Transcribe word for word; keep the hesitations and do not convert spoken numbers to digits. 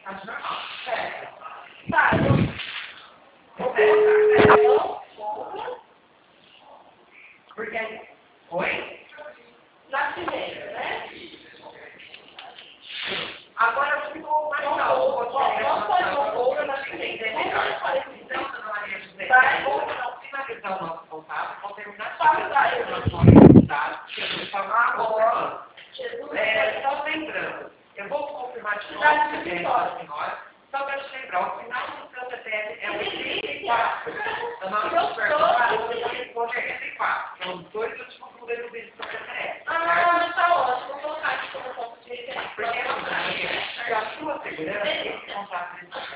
Acho normal. Certo. Tá, eu vou colocar, certo? Porque aí... Oi? Na primeira, né? Agora eu fico mais Não, calmo. vou fazer uma folga na primeira. Então, Dona Maria José, Vai. vou então finalizar o nosso contato, vou terminar Vai, vai. de fazer o nosso contato, que eu vou falar agora. Jesus, É, só lembrando, eu vou confirmar de novo Cidade o de C P F Vitória. da senhora, só para te lembrar, o final do seu C P F é o Que trinta e delícia. quatro. Eu não Eu vou perguntar, eu vou sou. responder trinta e quatro. São os dois últimos números do seu C P F. Ah, tá ótimo. Vou colocar aqui como ponto de referência. Porque, para a sua segurança, esse contato